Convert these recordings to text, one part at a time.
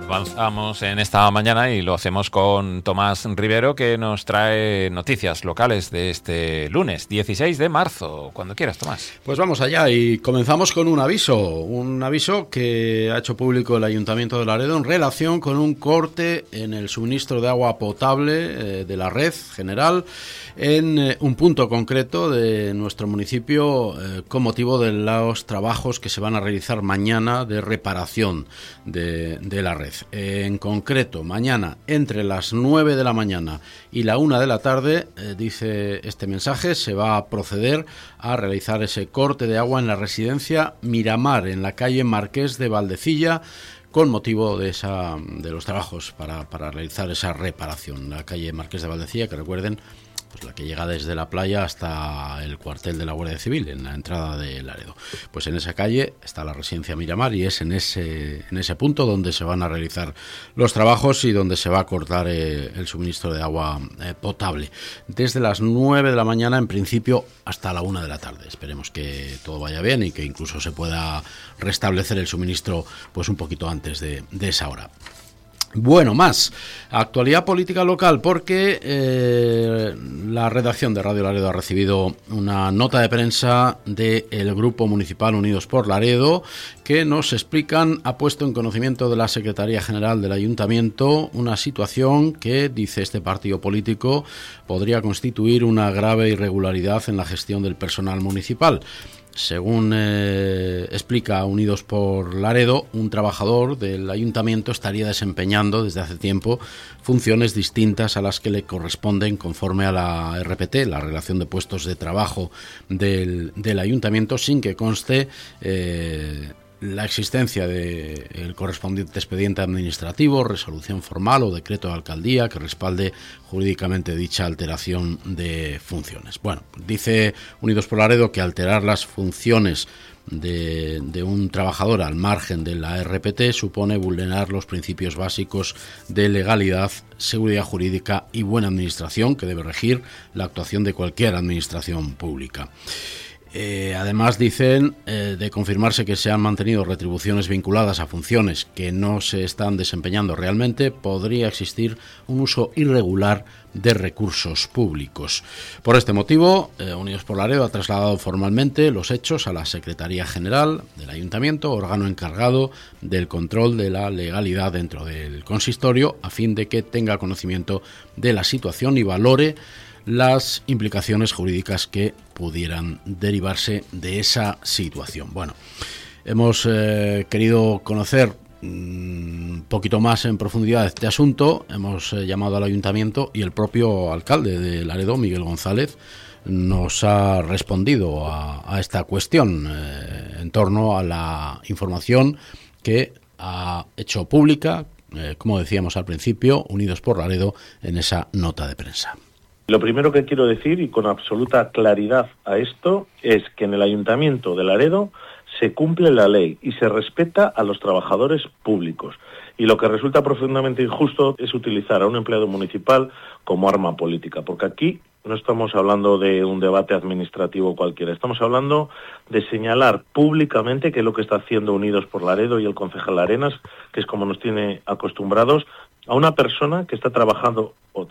Avanzamos en esta mañana y lo hacemos con Tomás Rivero, que nos trae noticias locales de este lunes 16 de marzo. Cuando quieras, Tomás. Pues vamos allá y comenzamos con un aviso que ha hecho público el Ayuntamiento de Laredo en relación con un corte en el suministro de agua potable de la red general en un punto concreto de nuestro municipio con motivo de los trabajos que se van a realizar mañana de reparación de la red. En concreto, mañana entre las 9 de la mañana y la 1 de la tarde, dice este mensaje, se va a proceder a realizar ese corte de agua en la residencia Miramar, en la calle Marqués de Valdecilla, con motivo de los trabajos para realizar esa reparación. La calle Marqués de Valdecilla, que recuerden, pues la que llega desde la playa hasta el cuartel de la Guardia Civil, en la entrada de Laredo. Pues en esa calle está la residencia Miramar y es en ese punto donde se van a realizar los trabajos y donde se va a cortar el suministro de agua potable. Desde las 9 de la mañana, en principio, hasta la 1 de la tarde. Esperemos que todo vaya bien y que incluso se pueda restablecer el suministro pues un poquito antes de esa hora. Bueno, más actualidad política local, porque la redacción de Radio Laredo ha recibido una nota de prensa del Grupo Municipal Unidos por Laredo que nos explican, ha puesto en conocimiento de la Secretaría General del Ayuntamiento una situación que, dice este partido político, podría constituir una grave irregularidad en la gestión del personal municipal. Según explica Unidos por Laredo, un trabajador del ayuntamiento estaría desempeñando desde hace tiempo funciones distintas a las que le corresponden conforme a la RPT, la Relación de Puestos de Trabajo del ayuntamiento, sin que conste la existencia del correspondiente expediente administrativo, resolución formal o decreto de alcaldía que respalde jurídicamente dicha alteración de funciones. Bueno, dice Unidos por Laredo que alterar las funciones de un trabajador al margen de la RPT supone vulnerar los principios básicos de legalidad, seguridad jurídica y buena administración que debe regir la actuación de cualquier administración pública. Además, dicen, de confirmarse que se han mantenido retribuciones vinculadas a funciones que no se están desempeñando realmente, podría existir un uso irregular de recursos públicos. Por este motivo, Unidos por Laredo ha trasladado formalmente los hechos a la Secretaría General del Ayuntamiento, órgano encargado del control de la legalidad dentro del consistorio, a fin de que tenga conocimiento de la situación y valore las implicaciones jurídicas que pudieran derivarse de esa situación. Bueno, hemos querido conocer un poquito más en profundidad este asunto. Hemos llamado al ayuntamiento y el propio alcalde de Laredo, Miguel González, nos ha respondido a esta cuestión en torno a la información que ha hecho pública, como decíamos al principio, Unidos por Laredo, en esa nota de prensa. Lo primero que quiero decir, y con absoluta claridad a esto, es que en el Ayuntamiento de Laredo se cumple la ley y se respeta a los trabajadores públicos. Y lo que resulta profundamente injusto es utilizar a un empleado municipal como arma política, porque aquí no estamos hablando de un debate administrativo cualquiera, estamos hablando de señalar públicamente qué es lo que está haciendo Unidos por Laredo y el concejal Arenas, que es como nos tiene acostumbrados, a una persona que está trabajando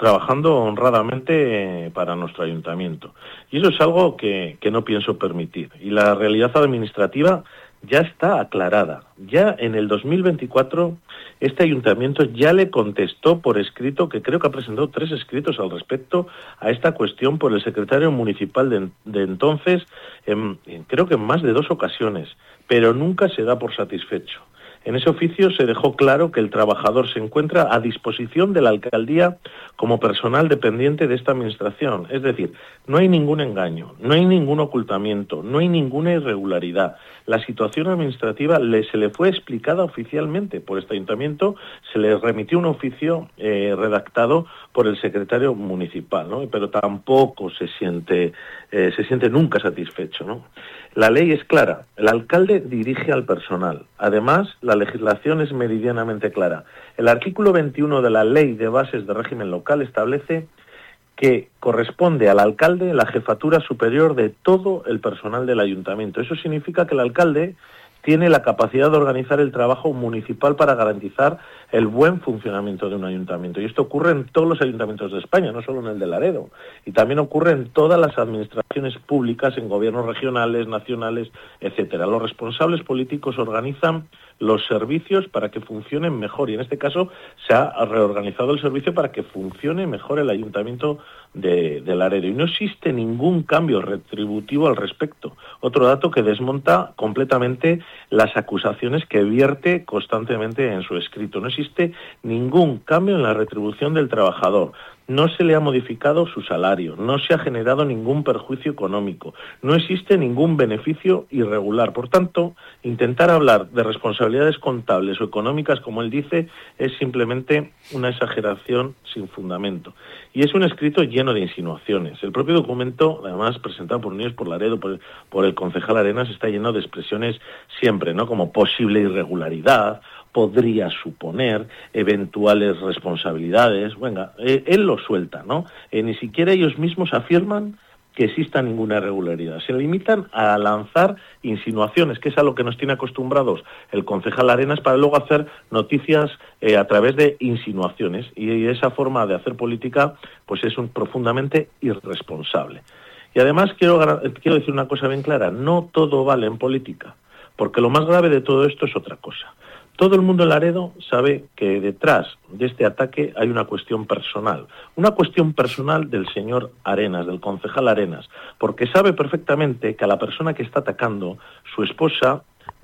honradamente para nuestro ayuntamiento. Y eso es algo que no pienso permitir. Y la realidad administrativa ya está aclarada. Ya en el 2024 este ayuntamiento ya le contestó por escrito, que creo que ha presentado 3 escritos al respecto a esta cuestión por el secretario municipal de entonces, creo que en más de 2 ocasiones, pero nunca se da por satisfecho. En ese oficio se dejó claro que el trabajador se encuentra a disposición de la alcaldía como personal dependiente de esta administración. Es decir, no hay ningún engaño, no hay ningún ocultamiento, no hay ninguna irregularidad. La situación administrativa se le fue explicada oficialmente por este ayuntamiento, se le remitió un oficio redactado por el secretario municipal, ¿no? Pero tampoco se siente nunca satisfecho, ¿no? La ley es clara, el alcalde dirige al personal. Además, la legislación es meridianamente clara. El artículo 21 de la Ley de Bases de Régimen Local establece que corresponde al alcalde la jefatura superior de todo el personal del ayuntamiento. Eso significa que el alcalde tiene la capacidad de organizar el trabajo municipal para garantizar el buen funcionamiento de un ayuntamiento. Y esto ocurre en todos los ayuntamientos de España, no solo en el de Laredo. Y también ocurre en todas las administraciones públicas, en gobiernos regionales, nacionales, etcétera. Los responsables políticos organizan los servicios para que funcionen mejor. Y en este caso se ha reorganizado el servicio para que funcione mejor el ayuntamiento de Laredo. Y no existe ningún cambio retributivo al respecto. Otro dato que desmonta completamente las acusaciones que vierte constantemente en su escrito. No existe ningún cambio en la retribución del trabajador. No se le ha modificado su salario, no se ha generado ningún perjuicio económico, no existe ningún beneficio irregular. Por tanto, intentar hablar de responsabilidades contables o económicas, como él dice, es simplemente una exageración sin fundamento. Y es un escrito lleno de insinuaciones. El propio documento, además presentado por Unidos por Laredo, por el concejal Arenas, está lleno de expresiones siempre, ¿no?, como posible irregularidad, podría suponer, eventuales responsabilidades. Venga, él lo suelta, ¿no? Ni siquiera ellos mismos afirman que exista ninguna irregularidad. Se limitan a lanzar insinuaciones, que es a lo que nos tiene acostumbrados el concejal Arenas, para luego hacer noticias a través de insinuaciones. Y esa forma de hacer política pues es profundamente irresponsable. Y además quiero decir una cosa bien clara: no todo vale en política, porque lo más grave de todo esto es otra cosa. Todo el mundo en Laredo sabe que detrás de este ataque hay una cuestión personal del señor Arenas, del concejal Arenas, porque sabe perfectamente que a la persona que está atacando, su esposa,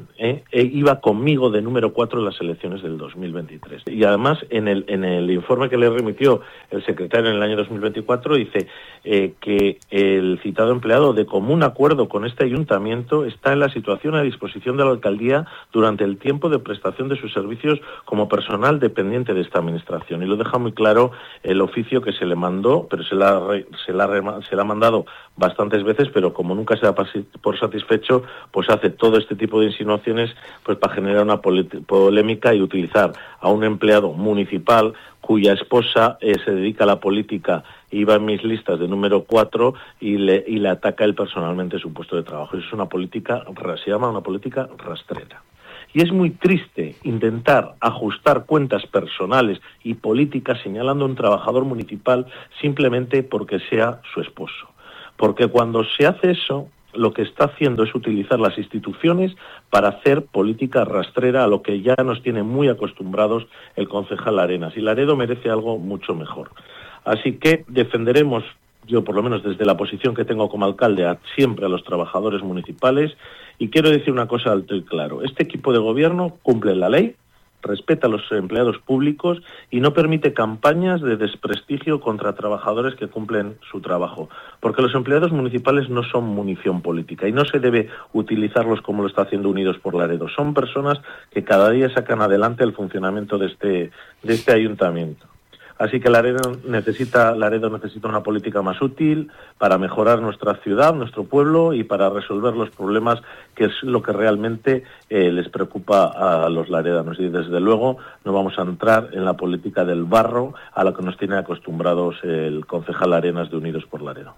iba conmigo de número 4 en las elecciones del 2023. Y además, en el informe que le remitió el secretario en el año 2024, dice que el citado empleado, de común acuerdo con este ayuntamiento, está en la situación a disposición de la alcaldía durante el tiempo de prestación de sus servicios como personal dependiente de esta administración. Y lo deja muy claro el oficio que se le mandó, pero se le ha mandado bastantes veces, pero como nunca se da por satisfecho, pues hace todo este tipo de insinuaciones pues para generar una polémica y utilizar a un empleado municipal cuya esposa se dedica a la política, iba en mis listas de número 4 y le ataca él personalmente su puesto de trabajo. Eso es una política, se llama una política rastrera. Y es muy triste intentar ajustar cuentas personales y políticas señalando a un trabajador municipal simplemente porque sea su esposo. Porque cuando se hace eso, lo que está haciendo es utilizar las instituciones para hacer política rastrera, a lo que ya nos tiene muy acostumbrados el concejal Arenas. Y Laredo merece algo mucho mejor. Así que defenderemos, yo por lo menos desde la posición que tengo como alcalde, siempre a los trabajadores municipales. Y quiero decir una cosa alto y claro: este equipo de gobierno cumple la ley, respeta a los empleados públicos y no permite campañas de desprestigio contra trabajadores que cumplen su trabajo, porque los empleados municipales no son munición política y no se debe utilizarlos como lo está haciendo Unidos por Laredo. Son personas que cada día sacan adelante el funcionamiento de este ayuntamiento. Así que Laredo necesita una política más útil para mejorar nuestra ciudad, nuestro pueblo, y para resolver los problemas, que es lo que realmente les preocupa a los laredanos. Y desde luego no vamos a entrar en la política del barro a la que nos tiene acostumbrados el concejal Arenas de Unidos por Laredo.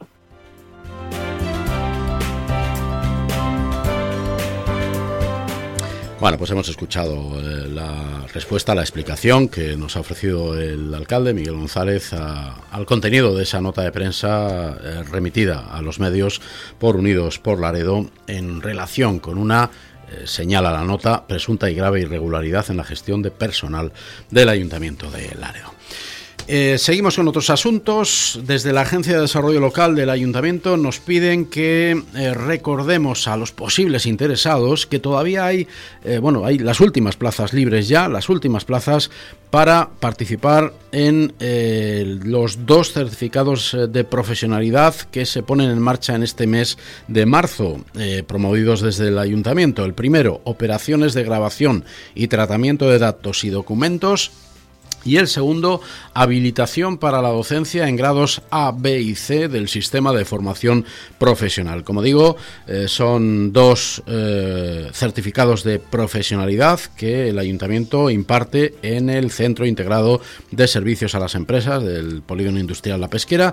Bueno, pues hemos escuchado la respuesta, la explicación que nos ha ofrecido el alcalde Miguel González al contenido de esa nota de prensa remitida a los medios por Unidos por Laredo en relación con una, señala la nota, presunta y grave irregularidad en la gestión de personal del Ayuntamiento de Laredo. Seguimos con otros asuntos. Desde la Agencia de Desarrollo Local del Ayuntamiento nos piden que recordemos a los posibles interesados que todavía hay las últimas plazas libres ya, las últimas plazas para participar en los 2 certificados de profesionalidad que se ponen en marcha en este mes de marzo, promovidos desde el Ayuntamiento. El primero, operaciones de grabación y tratamiento de datos y documentos. Y el segundo, habilitación para la docencia en grados A, B y C del sistema de formación profesional. Como digo, son 2 certificados de profesionalidad que el Ayuntamiento imparte en el Centro Integrado de Servicios a las Empresas del Polígono Industrial La Pesquera,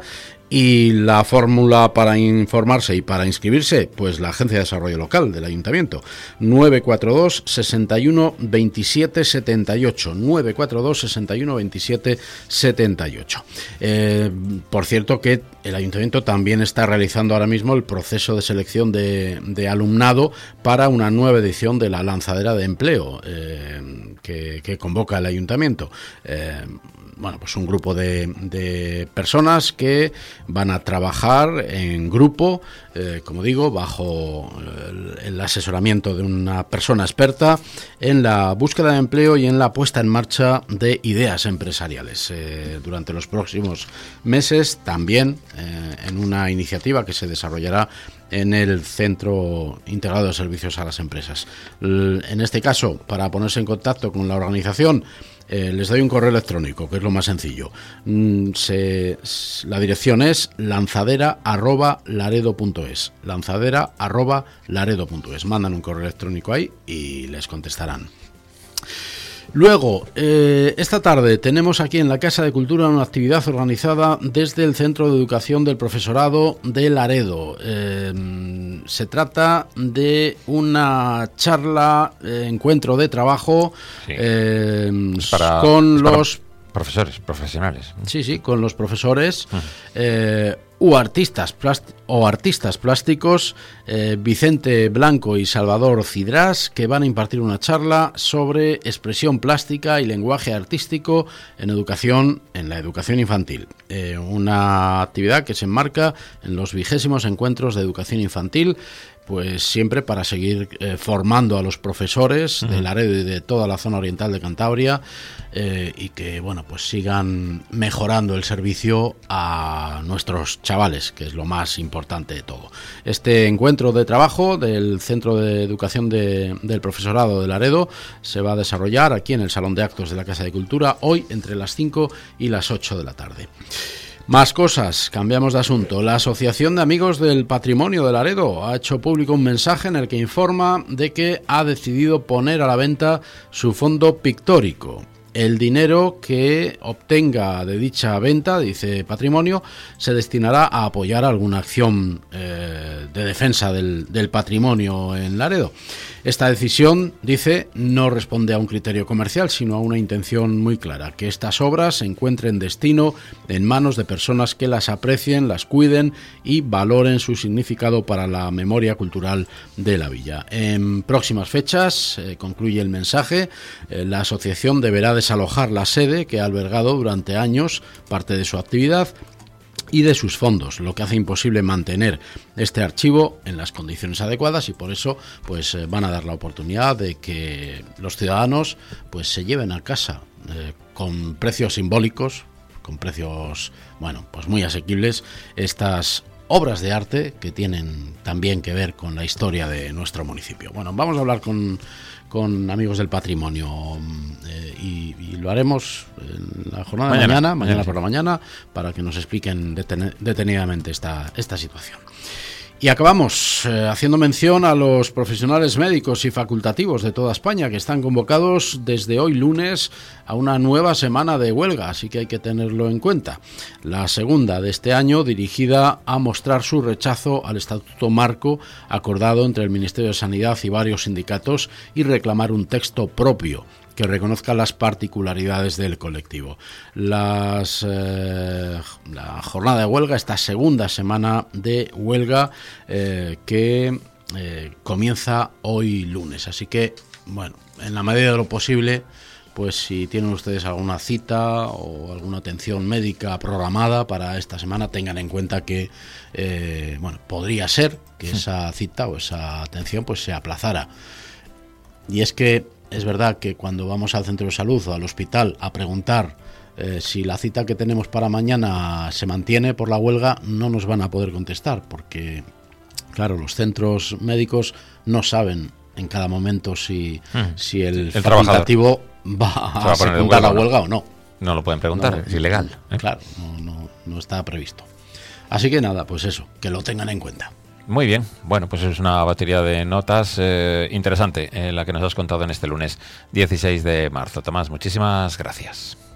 Y la fórmula para informarse y para inscribirse, pues la Agencia de Desarrollo Local del Ayuntamiento, 942 61 27 78, 942 61 27 78. Por cierto que el Ayuntamiento también está realizando ahora mismo el proceso de selección de alumnado para una nueva edición de la lanzadera de empleo que convoca el Ayuntamiento. Bueno, pues un grupo de personas que van a trabajar en grupo, como digo, bajo el asesoramiento de una persona experta en la búsqueda de empleo y en la puesta en marcha de ideas empresariales. Durante los próximos meses, también en una iniciativa que se desarrollará en el Centro Integrado de Servicios a las Empresas. En este caso, para ponerse en contacto con la organización, les doy un correo electrónico, que es lo más sencillo. La dirección es lanzadera@laredo.es. Lanzadera@laredo.es. Mandan un correo electrónico ahí y les contestarán. Luego, esta tarde tenemos aquí en la Casa de Cultura una actividad organizada desde el Centro de Educación del Profesorado de Laredo. Se trata de una charla, encuentro de trabajo con los profesores profesionales. Sí, con los profesores o artistas plásticos, Vicente Blanco y Salvador Cidrás, que van a impartir una charla sobre expresión plástica y lenguaje artístico en la educación infantil. Una actividad que se enmarca en los 20º encuentros de educación infantil, pues siempre para seguir formando a los profesores de Laredo y de toda la zona oriental de Cantabria, y que, bueno, pues sigan mejorando el servicio a nuestros chavales, que es lo más importante de todo. Este encuentro de trabajo del Centro de Educación del Profesorado de Laredo se va a desarrollar aquí en el Salón de Actos de la Casa de Cultura hoy entre las 5 y las 8 de la tarde. Más cosas, cambiamos de asunto. La Asociación de Amigos del Patrimonio de Laredo ha hecho público un mensaje en el que informa de que ha decidido poner a la venta su fondo pictórico. El dinero que obtenga de dicha venta, dice Patrimonio, se destinará a apoyar alguna acción de defensa del patrimonio en Laredo. Esta decisión, dice, no responde a un criterio comercial, sino a una intención muy clara: que estas obras encuentren destino en manos de personas que las aprecien, las cuiden y valoren su significado para la memoria cultural de la villa. En próximas fechas, concluye el mensaje, la asociación deberá desalojar la sede que ha albergado durante años parte de su actividad y de sus fondos, lo que hace imposible mantener este archivo en las condiciones adecuadas, y por eso pues van a dar la oportunidad de que los ciudadanos pues se lleven a casa con precios simbólicos, con precios, bueno, pues muy asequibles, estas obras de arte que tienen también que ver con la historia de nuestro municipio. Bueno, vamos a hablar con amigos del patrimonio y lo haremos en la jornada de mañana por la mañana, para que nos expliquen detenidamente esta situación. Y acabamos haciendo mención a los profesionales médicos y facultativos de toda España que están convocados desde hoy lunes a una nueva semana de huelga, así que hay que tenerlo en cuenta. La segunda de este año, dirigida a mostrar su rechazo al Estatuto Marco acordado entre el Ministerio de Sanidad y varios sindicatos y reclamar un texto propio que reconozca las particularidades del colectivo. La jornada de huelga, esta segunda semana de huelga que comienza hoy lunes. Así que, bueno, en la medida de lo posible, pues si tienen ustedes alguna cita o alguna atención médica programada para esta semana, tengan en cuenta que, bueno, podría ser que esa cita o esa atención pues se aplazara. Y es que es verdad que cuando vamos al centro de salud o al hospital a preguntar si la cita que tenemos para mañana se mantiene por la huelga, no nos van a poder contestar, porque, claro, los centros médicos no saben en cada momento si el facultativo va a secundar la huelga o no. No lo pueden preguntar, es ilegal. Claro, no está previsto. Así que nada, pues eso, que lo tengan en cuenta. Muy bien, bueno, pues es una batería de notas interesante la que nos has contado en este lunes 16 de marzo. Tomás, muchísimas gracias.